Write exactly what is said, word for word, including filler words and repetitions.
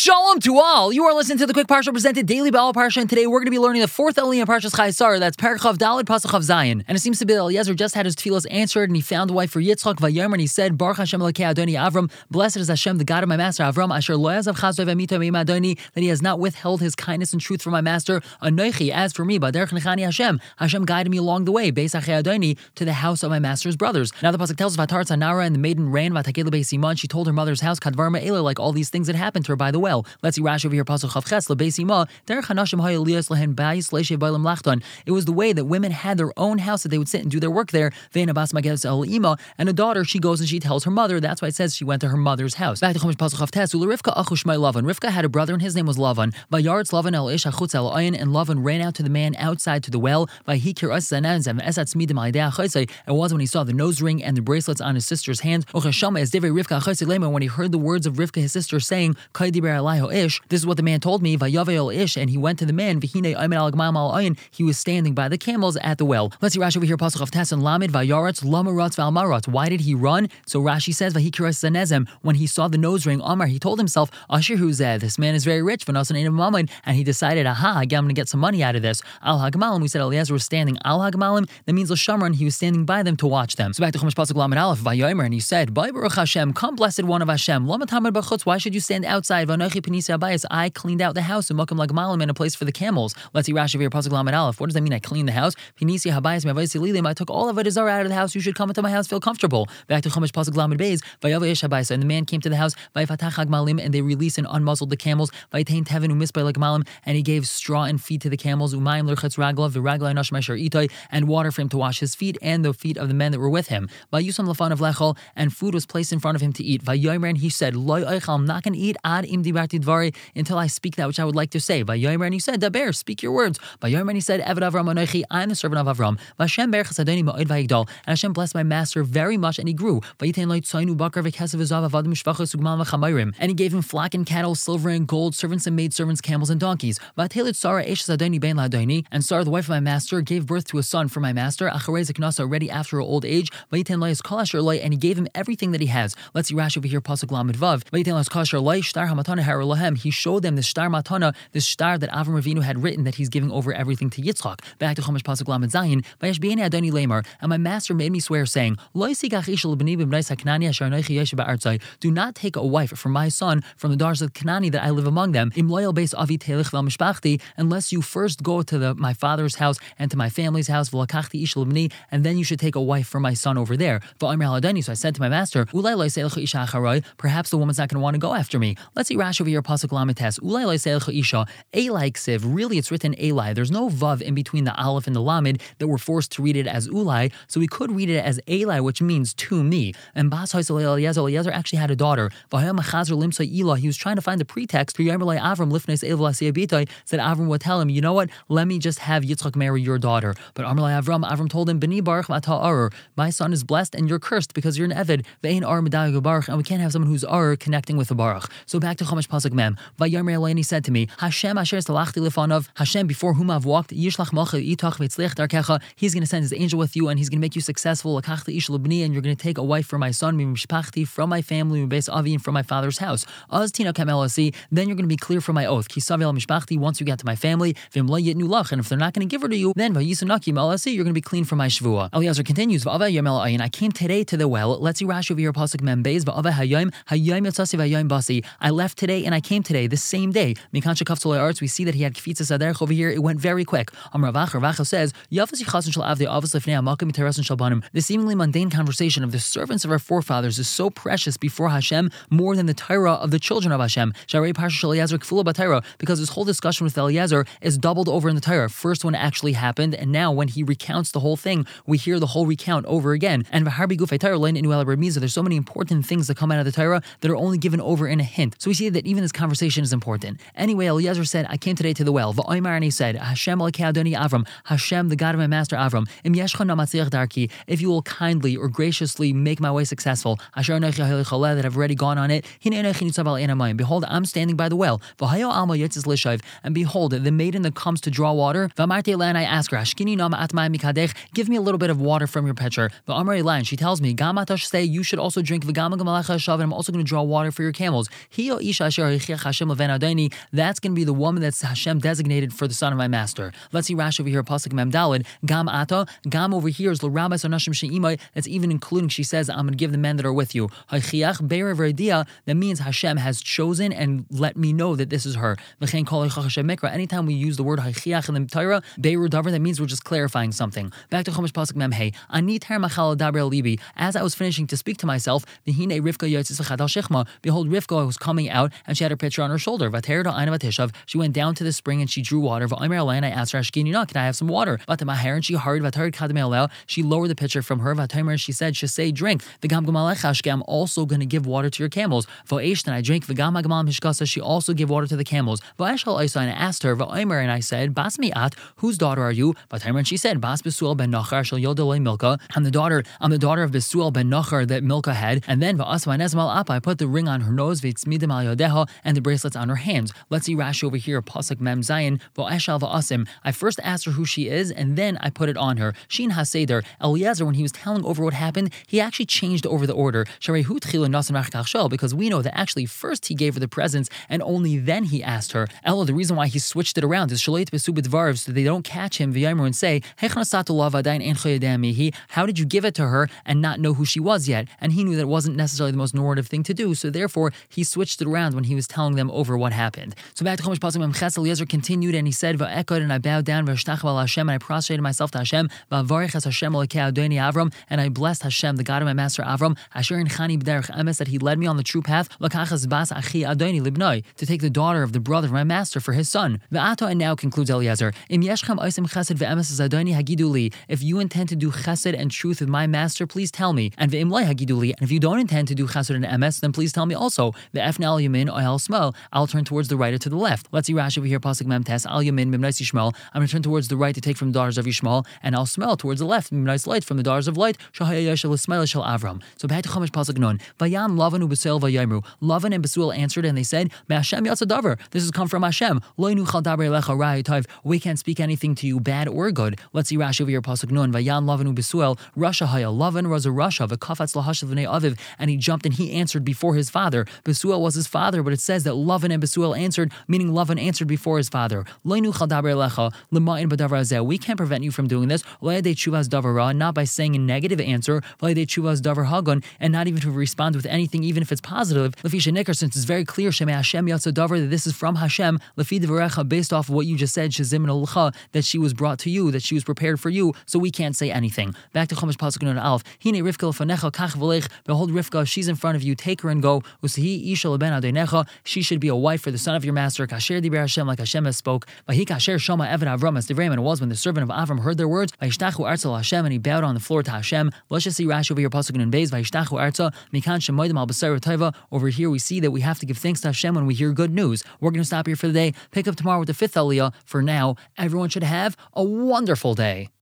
Shalom to all. You are listening to the Quick Parsha presented daily by All Parsha, and today we're going to be learning the fourth Aliyah in Parshas Chayesar. That's Parachav Daled Pasuk Chav Zayin. And it seems to be that Eliezer just had his tefillas answered, and he found a wife for Yitzchak Vayomer, and he said, Baruch Hashem Elokei Adoni Avram, blessed is Hashem, the God of my master Avram, Asher lo yazav chasav v'mito me'im Adoni, that he has not withheld his kindness and truth from my master. Anoichi, as for me, Baderech Nechani Hashem, Hashem guided me along the way, Beis Achei Adoni, to the house of my master's brothers. Now the pasuk tells us, Vatar Tzanara, and the maiden ran, Vataked leBeis Simon, she told her mother's house, Kadvar Me'ela, like all these things that happened to her by the well. Let's see Rashi over here, pasuk Chav Ches, leBeis Ima, Derech Hanashim Hayaliyas lehen Bayis Leishev Bailam Lachton. It was the way that women had their own house that they would sit and do their work there. Ve'ena Bas Mageves El Ima, and a daughter, she goes and she tells her mother. That's why it says she went to her mother's house. Back to Chumash pasuk Chav Tes, Rivka Achu Shmai Lavan. Rivka had a brother and his name was Lavan. Vayaretz Lavan El Ish Achutz El Ayin, and Lavan ran out to the man outside to the well. Vayikir Us Zanazem Esat Smidim Alidei Achosei. It was when he saw the nose ring and the bracelets on his sister's hands. Ochashama as Divrei Rivka Achosei Lema, when he heard the words of Rivka, his sister, saying, Kai Diber Alaiho Ish. This is what the man told me. Vayavel Ish, and he went to the man. Vihine Ayman Al Gmal Al Ayin. He was standing by the camels at the well. Let's see Rashi over here. Pasuk of Tes and Lamed Vayaretz Lamaratz Valmaratz. Why did he run? So Rashi says Vahikir Us Zanezem. When he saw the nose ring, Amar, he told himself, Asher Huzeh, this man is very rich. V'nasan Ein Mammon, and he decided, aha, I'm going to get some money out of this. Al Hagmalim, we said Eliezer was standing Al Hagmalim. That means L'Shamran, he was standing by them to watch them. So back to Chumash pasuk Lamed Aleph, Vayomer, and he said, Ba'y Baruch Hashem, come blessed one of Hashem. Lama Tamad B'chutz, why should you stand outside? V'anochi Penisi Abayis, I cleaned out the house, and Mokum Lagmalim, and a place for the camels. Let's see Rashi over here, pasuk Lamed Aleph. What does that mean? I cleaned the house. Penisi Habayis Mevayis Lilim. I took all of it out of the house. You should come into my house, feel comfortable. Back to Chumash pasuk Lamed Beis, Vayava Ish Habayis, and the man came to the house. Vayfatach Hagmalim, and they released and unmuzzled the camels. Vaytain Tevin Umisbay Lagmalim, and he gave straw and feed to the camels. Umayim Lerchetz Raglav, the Ragla Nosh Mesher Itay, and water for him to wash his feet and the feet of the men that were with him. Vayusam Lafan of Lechol, and food was placed in front of him to eat. Vayomer, and he said, Loy Eichal, I'm not going to eat ad im dibarti dvari, until I speak that which I would like to say. Vayomer, and he said, Daber, speak your words. Vayomer, and he said, Eved Avram Anochi, I am the servant of Avram. Vashem Berchas Adoni Ma'od Vayigdal, and Hashem blessed my master very much, and he grew. Vayitain Loy Tzainu Bakar V'Kesav V'Zav Avadim Shvachos Ugmal V'Chamayrim, and he gave him flock and cattle, silver and gold, servants and maidservants, camels and donkeys. Vatelit Sarah Eshes Adoni Ben Ladoni, and Sarah, the wife of my master, gave birth to a son for my master. Acharei Zeknasa, already after her old age. Vayitain Loy Kol Asher Loy, and he gave him everything that he has. Let's see Rashi over here, pasuk Lamed Vav. Vayitain Loy Kol Asher Loy Shtar Hamatana Har Lahem. He showed them the Shtar Matana, the Shtar that Avram Avinu had written that he's giving over everything to Yitzchak. Back to Chumash pasuk Lamed Zayin. Vayesh B'nei Adoni Lamar, and my master made me swear, saying, Loy Sigach Ishel B'nei B'nei Saknani Asher Anochi Yesh Ba'artzai. Do not take a wife for my son from the daughters of Kanani that I live among them. Im loyal base avi telich vel mishpachti, unless you first go to the my father's house and to my family's house, v'lakachti ishel b'ni, and then you should take a wife for my son over there. V'amr haladani. So I said to my master, Ulai lo yisei isha acharoi. Perhaps the woman's not going to want to go after me. Let's see Rashi over here, pasuk lamites. Ulai lo yisei isha Eli ksiv. Really, it's written Eli. There's no vav in between the aleph and the lamed that we're forced to read it as Ulai. So we could read it as Eli, which means to me. And Bas Haisel Eliezer, Eliezer actually had a daughter. He was trying to find the pretext for Yomer Avram Lifnes Evel Asiyabitoi, said Avram would tell him, you know what, let me just have Yitzchak marry your daughter. But Amar Avram, Avram told him, Beni Baruch V'ata Arur, my son is blessed and you're cursed because you're an Eved. Ve'ein Ar Medayag Baruch, and we can't have someone who's Ar connecting with the Baruch. So back to Chumash pasuk Mem. Vayomer Eleni said to me, Hashem Asher Salachti Lefanav, Hashem before whom I've walked, Yishlach Malcha Itach V'Tzliach Darkecha, he's going to send his angel with you and he's going to make you successful. Lakachti Ish Lebni, and you're going to take a wife for my son, Mimishpachti, from my family, Mibes Avi, and from my father's house. Az Tina Kamelasi, then you're going to be clear from my oath. Kisavel Mishpachti, once you get to my family, Vim Lo Yitnu Lach, and if they're not going to give her to you, then Vayisanaki Melasi, you're going to be clean from my Shvua. Eliezer continues, Va'ava Yamel Ayin, I came today to the well. Let's see Rashi over here, pasuk Membez, Va'ava Hayayim, Hayayim Yatsasi Vayayim Basi. I left today and I came today, the same day. Mikansha Kafsolei Arts, we see that he had Kfitza Saderch over here, it went very quick. Amravach, Ravacha says, Yafas Yichasan Shal Avde Avos Lefnei Amakim Terasan Shalbanim. The seemingly mundane conversation of the servants of our forefathers is so precious before Hashem more than the Torah of the children of Hashem. Sharei Parsha Eliezer Kfula B'Torah, because this whole discussion with Eliezer is doubled over in the Torah. First when it actually happened, and now when he recounts the whole thing, we hear the whole recount over again. And V'harbi Gufei Torah Lein Inu Ela Remiza. There's so many important things that come out of the Torah that are only given over in a hint. So we see that even this conversation is important. Anyway, Eliezer said, I came today to the well. V'oimar, and he said, Hashem Elokei Adoni Avram, Hashem, the God of my master Avram, Im Yeshcha Namatzliach Darki, if you will kindly or graciously make my way successful, Asher Anochi Ha'ilei Choleh, that I've already gone on it, Hine Anochi Nitzav Al Ein Hamayim, behold, I'm standing by the well. V'hayo Alma Yitzis Lishav, and behold, the maiden that comes to draw water. V'amarti Eleh, and I ask her, Ashkini Nama Atmai Mikadech, give me a little bit of water from your pitcher. V'amar Eleh, and she tells me, Gam Atash say, you should also drink V'gam Gamalecha Shav, and I'm also going to draw water for your camels. Hiyo Isha That's going to be the woman that's Hashem designated for the son of my master. Let's see Rashi over here, Pasuk Mem Daled. Gam Ata, Gam over here is L'Rabbis Anashim She'imai. That's even including, she says, I'm going to give the men that are with you. That means Hashem has chosen and let me know that this is her. Anytime we use the word Haychiach in the Torah, Beiru Davar, that means we're just clarifying something. Back to Chumash Pasuk Mem Hey. As I was finishing to speak to myself, behold, Rivka was coming out and she had her pitcher on her shoulder. She went down to the spring and she drew water. And I asked her, can I have some water? And she hurried. She lowered the pitcher from her. And she said, say drink. I'm also going to give water to your camels. And I drank. She also gave water to the camels. And I asked her, and I said, Bas mi'at, whose daughter are you? And she said, Bas Besuel ben Nachar shel Yodel Milka. I'm the daughter, I'm the daughter of Besuel ben Nachar that Milka had. And then I put the ring on her nose, and the bracelets on her hands. Let's see Rashi over here, Pasuk Mem Zayin. I first asked her who she is, and then I put it on her. Shin HaSeder, Eliezer, when he was telling over what happened, he actually changed over the order. Because we know that actually first he gave her the presents, and only then he asked her. Ella, the reason why he switched it around is so that they don't catch him and say, how did you give it to her and not know who she was yet? And he knew that it wasn't necessarily the most normative thing to do, so therefore he switched it around when he was telling them over what happened. So back to Chumash Pasuk Mem Ches, Eliezer continued and he said, and I bowed down and I prostrated myself to Hashem, and I blessed Hashem, the God of my master Avram, that he led me on the true path, to take the daughter of the brother of my master for his son. And now concludes Eliezer, if you intend to do chesed and truth with my master, please tell me. And if you don't intend to do chesed and emes, then please tell me also. I'll turn towards the right or to the left. Let's see Rashi over here, Pasuk Mem Tes, Al Yamin Mimnais Yishmael. I'm going to turn towards the right to take from the daughters of Yishmael, and I'll smell towards the left, Mimnais Light, from the daughters of Light, Shahaya Shel Ismail Shel Avram. So back to Chumash Pasuk Nun. Vayan Lavan uBesuel vayimru. Lavan and Besuel answered, and they said, Hashem Yatsa Davar. This has come from Hashem. We can't speak anything to you bad or good. Let's see Rashi over here, Pasuk Nun. Vayan Lavan uBesuel. Rasha Haya. Lavan was a Rasha, v'kafatz lahashav v'nei aviv, and he jumped and he answered before his father. Besuel was his father, but it says that Lavan and Besuel answered, meaning Lavan answered before his father. We can't prevent you from doing this, not by saying a negative answer, and not even to respond with anything, even if it's positive. Since it's very clear that this is from Hashem, based off of what you just said, that she was brought to you, that she was prepared for you, so we can't say anything. Back to Chumash Pasuk Nun Aleph. Behold, Rivka, she's in front of you, take her and go. She should be a wife for the son of your master, like Hashem has spoke. And it was when the servant of Avram heard their words, and he bowed on the floor to Hashem. Let's just see Rashi over here, Pasuk Nun Beis. Over here we see that we have to give thanks to Hashem when we hear good news. We're going to stop here for the day, pick up tomorrow with the fifth Aliyah. For now, everyone should have a wonderful day.